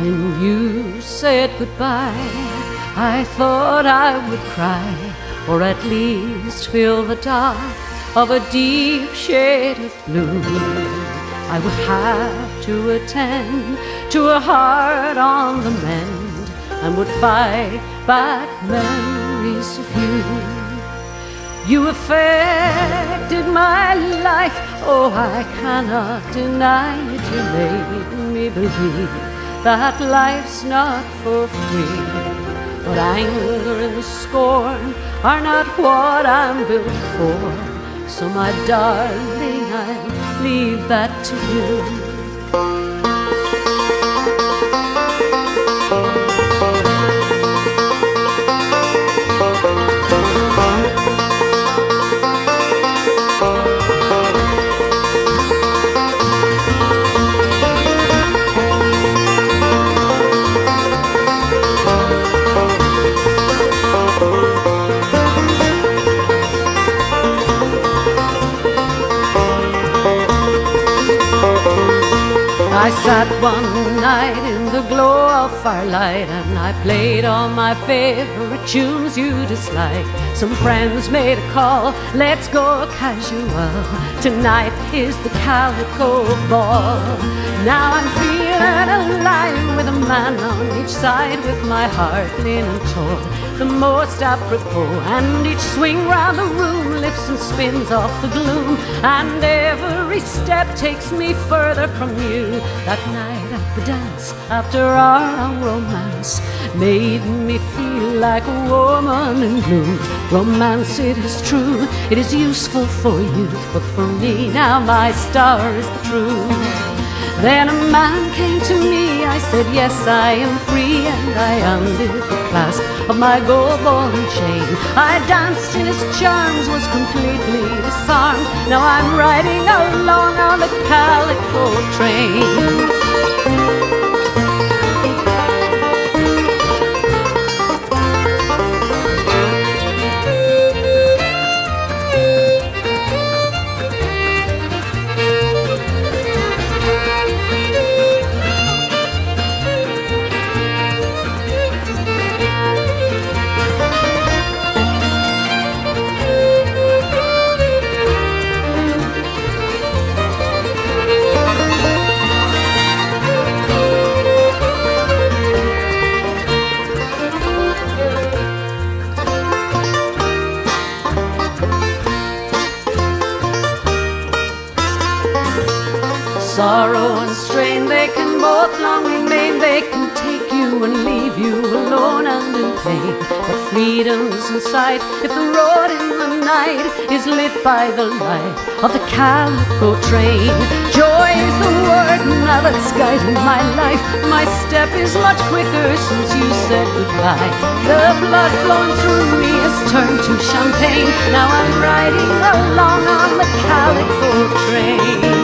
When you said goodbye, I thought I would cry, or at least fill the dark of a deep shade of blue. I would have to attend to a heart on the mend, and would fight back memories of you. You affected my life, oh, I cannot deny it. You made me believe that life's not for free. But anger and scorn are not what I'm built for. So my darling, I leave that to you. I sat one night in the glow of firelight, and I played all my favorite tunes you dislike. Some friends made a call, let's go casual. Tonight is the Calico Ball. Now I'm feeling alive with a man on each side, with my heart linen torn, the most apropos. And each swing round the room lifts and spins off the gloom, and every step takes me further from you. That night at the dance, after our long romance, made me feel like a woman in gloom. Romance, it is true, it is useful for youth, but for me now my star is the truth. Then a man came to me, I said yes, I am free, and I undid the clasp of my gold ball and chain. I danced in his charms, was completely disarmed. Now I'm riding along on the Calico train. Sorrow and strain, they can both long remain. They can take you and leave you alone and in pain. But freedom's in sight if the road in the night is lit by the light of the Calico train. Joy is the word now that's guiding my life. My step is much quicker since you said goodbye. The blood flowing through me has turned to champagne. Now I'm riding along on the Calico train.